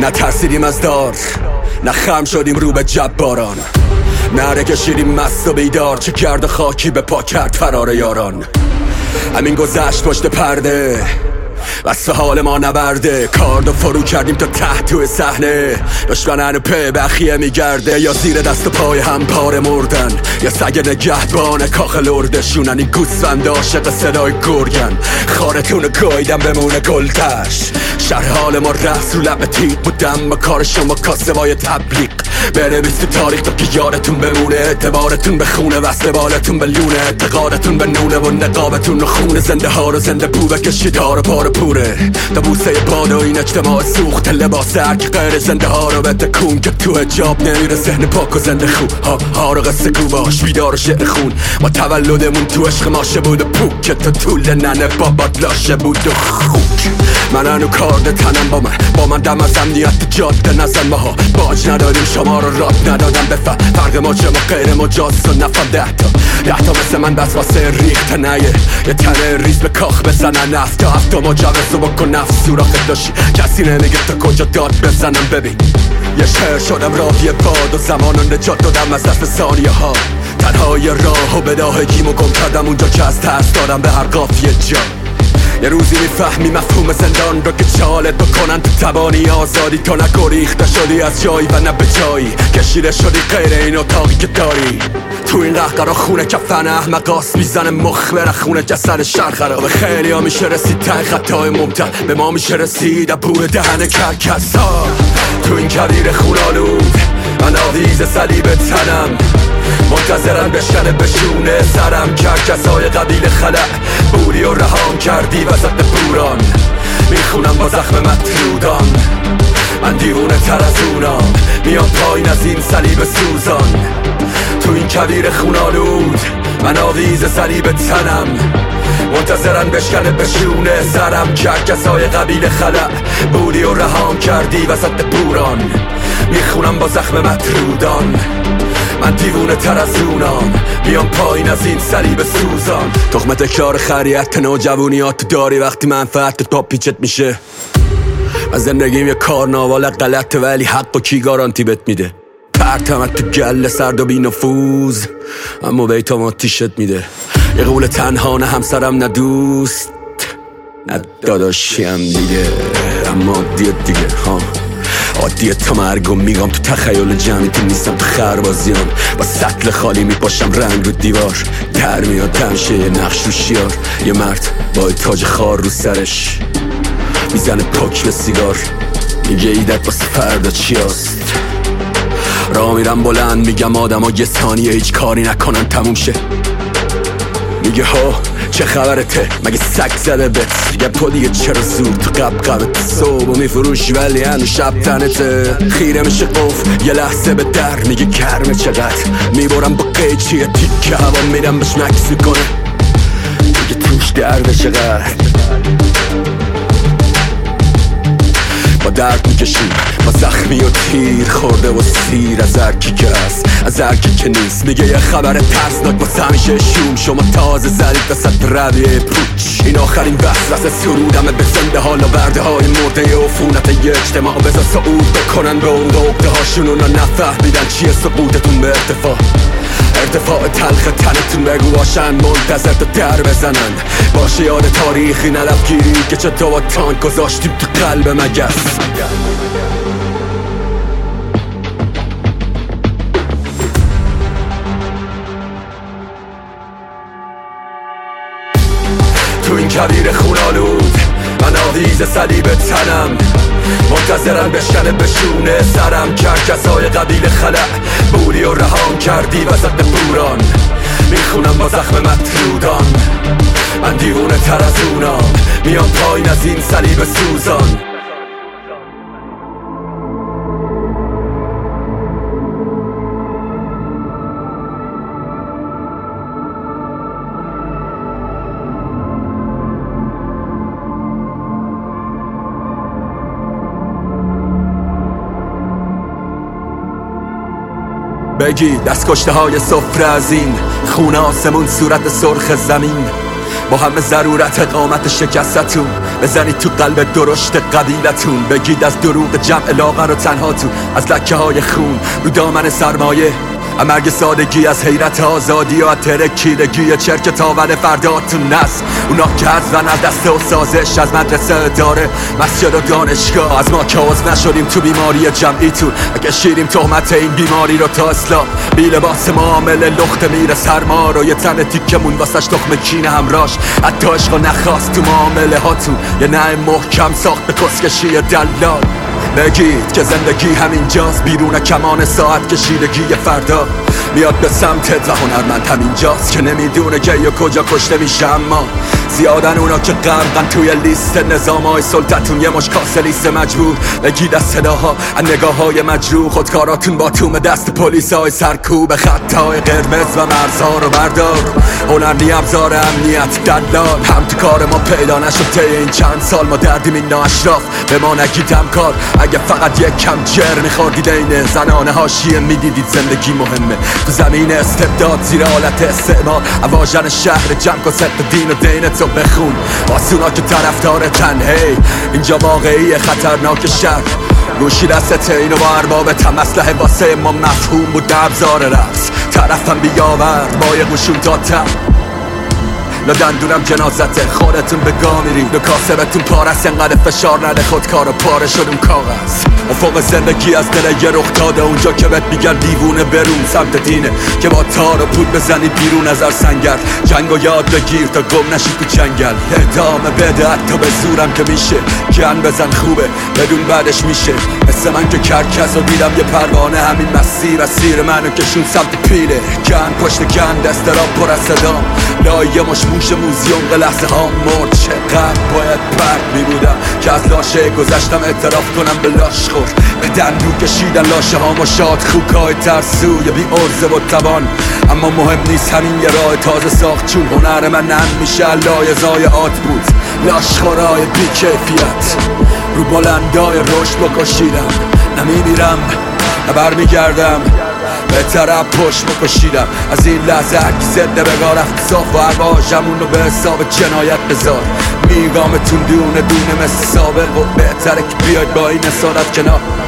نترسیدیم از دار، نه خم شدیم رو به جباران، نره کشیدیم مست و بیدار، چه کرد خاکی به پا کرد فرار یاران. همین گذشت پشت پرده، واسه حال ما نبرده، کارد و فرو کردیم تا ته توی صحنه. دشمنن پی بخیه میگرده، یا زیر دست و پای هم پاره مردن، یا سگ نگهبان کاخ لردشونن. این گوسفند عاشق صدای گرگن، خارتون گایدن بمونه گلدش. شرح حال ما رفت رو لب تیغ بودم، با کار شما کاسبای تبلیغ. بنویس تو تاریخ تا که یادتون بمونه، اعتبارتون به خونه، وصل بالتون به لونه، اعتقادتون به نونه و نقابتون رو خونه. زنده ها رو زنده پو بکشید ها رو پاره پوره، تا بوسه باد و این اجتماع سوخت لباس هرکی غیر زنده ها رو به تکون، که تو حجاب نمیره ذهن پاک و زنده خو. ها رو قصه گو باش بیدار و شعر خون، ما تولدمون تو عشق ماشه بود و پوک، که تا طول ننه بابات لاشه بود و خوک. من هنو کارد تنم با من دم از امنیت جاده نزن. ماها باج ندادیم شما رو راد ندادم بفهم، فرق ما چه ما غیر مجاز و نفهم. ده تا مثل من بس واسه ریخت نیه، یه تنه ریز به کاخ بزنن. هفتا مجوز رو بکن نفس سوراخت داشتی، کسی نمیگه تا کجا داد بزنم. ببین یه شهر شدم راهی باد و زمان رو نجات دادم از دست ثانیه ها. تنهای راه و بداهگیمو گم کردم اونجا که از ترس دادم به هر قافیه جا. یه روزی میفهمی مفهوم زندان رو که چالت بکنن تو توانی آزادی، تو نگریخته شدی از جایی و نه به جایی، کشیده شدی غیر این اتاقی که داری. تو این قهقرا خونه کفن احمقاس میزنه مخ بره خونه جسد شهر خرابه. خیلی ها میشه رسید ته خطای ممتد، به ما میشه رسید ابور دهن کرکس ها. تو این کویر خونالود من آویز صلیب تنم، منتظرن بشکنه بشونه سرم. کرکس های قبیل خلع بوری و رهام کردی وسط بوران، میخونم با زخم مطرودان. من دیوونه تر از اونام، میام پایین از این صلیب سوزان. تو این کویر خونالود من آویز صلیب تنم، منتظرن بشکنه بشونه سرم. کرکس های قبیل خلع بوری و رهام کردی وسط بوران، میخونم با زخم مطرودان. من دیوونه تر از اونام، بیام پایین از این صلیب سوزان. تخم تکرار خریت نوجوانیات داری، وقتی منفعت تا پیچت میشه. از زندگیم یه کارناوال غلطه، ولی حق و کی گارانتی بهت میده؟ پرتمت تو گله سرد و بی نفوذ، اما بیتام آتیشت میده. یه قول تنها نه همسرم نه دوست نه داداشیم دیگه، اما عادیت دیگه ها. عادیه تا مرگم میگم تو تخیل جمعیتی نیستم، تو خربازیام با سطل خالی میپاشم رنگ رو دیوار. در میاد تمشه یه نقش رو شیار، یه مرد با تاج خار رو سرش میزنه پاک به سیگار، میگه ایدت واسه فردا چی هست. راه میرم بلند میگم آدم ها یه ثانیه هیچ کاری نکنن تموم شه. میگه ها چه خبرته مگه سگ زده بهت؟ میگه پا دیگه چرا زود تو قبقبت صبح میفروشی ولی هنو شب تنته. خیره میشه قفل یه لحظه به در، میگه گرمه چقدر، میبرم با قیچی یه تیکه هوا میرم بهش مکس میکنه، میگه توش درده چقدر. با درد میکشیم با زخمی و تیر خورده و سیر، از هرکی که هست از هرکی که نیست. میگه یه خبر ترسناک واسه همیشه شوم، شما تازه زدید وسط رویه پوچ. این آخرین وسوسه سرودمه به زنده حالا برده های مرده عفونت یه اجتماع. بذار صعود بکنن به اون عقده هاشون، اونا نفهمیدن چیه سقوطتون به ارتفاع تلخ تنتون. بگو باشن منتظر تا در بزنن، باشه یاد تاریخی نلفگیری که چه تو با تانک گذاشتیم تو قلب مگس. تو این کویر خونالود من آویز صلیب تنم، منتظرن بشکنه بشونه سرم. کرکس های قبیل خلع بوری و رهام کردی وسط بوران، میخونم با زخم مطرودان. من دیوونه تر از اونام، میام پایین از این صلیب سوزان. بگی دست کشته های سفره از این خونه آسمون صورت سرخ زمین. با همه ضرورت اقامت شکستتون بزنید تو قلب درشت قبیلتون، بگید از دروغ جمع لاغر و تنها تو از لکه های خون رو دامن سرمایه، مرگ سادگی از حیرت آزادی و ترکیدگی چرک تاول فرداتون نست. اونا که حذفن از دست و سازش از مدرسه داره مسجد و دانشگاه، از ما که عضو نشدیم تو بیماری جمعیتون اگه شیریم تهمت این بیماری رو تا اصلاح. بی لباس معامله لخت میره سرما رو، یه تن تیکمون واسش تخم کین همراش، حتی عشق نخواست تو معامله هاتون یه نه محکم ساخت به کسکشی دلال. بگید که زندگی همینجاست، بیرون کمان ساعت کشیدگی فردا میاد به سمتت و هنرمند همینجاست که نمیدونه که یا کجا کشته میشه. اما زیادن اونا که غرقن توی لیست نظامای سلطتون، یه مش کاسه لیست مجبور بگید از صداها از نگاه های مجروح، خودکاراتون با توم دست پلیس های سرکوب خطای قرمز و مرزها رو بردار. هنرنی ابزار امنیت دلال، هم تو کار ما پیدا نشد طی این چند سال، ما دردیم این نااشراف به ما نگید همکار. اگه فقط یک کم جر میخوردید این زنانه حاشیه میدیدید زندگی مهمه تو زمین استبداد زیر حالت استعمار. اواژن شهر جنگ و ست دین و دینتو بخون آسونا که طرفدار تنهی اینجا واقعی خطرناک شهر. گوشی دست اینو با اربابت هم اسلحه واسه ما مفهوم بود ابزار رقص، طرفم بیاورد با یه قشون داتم دندونم جنازته خودتون به گا میرید و کاسبتون پارست، انقدر فشار نده خودکار و پاره شدون کاغذ. افق زندگی از دل یه رخ داده اونجا که بهت میگن دیوونه برون سمت دینه که با تار و پود بزنی بیرون از سنگر. جنگ و یاد بگیر تا گم نشی تو جنگل، ادامه بده حتی به زورم که میشه، گن بزن خوبه بدون بعدش میشه. مثل من که کرکس و دیدم یه پروانه همین مسیر منو کشون سمت پیله، گن پشت گن دست را پر از صدام لایه مش موش موزیوم به لحظه ها مرد. چقدر باید پرد میبودم که از لاشه گذشتم اعتراف کنم به لاش خور، به دندو کشیدن لاشه ها مشاد خوکای ترسوی بی عرضه و توان. اما مهم نیست همین یه راه تازه ساخت، چون هنر من همیشه لایزای آت بود. لاش خورای بی کیفیت رو بلندای رشد بکشیدم، نمیمیرم برمیگردم به طرف پشت بکشیدم. از این لحظه هرکی زده بگاه رفت صاف و عواجمون رو به حساب جنایت بذار. میگامتون دونه دونه مثل سابق و بهتره که بیاید با این اصالت کنار.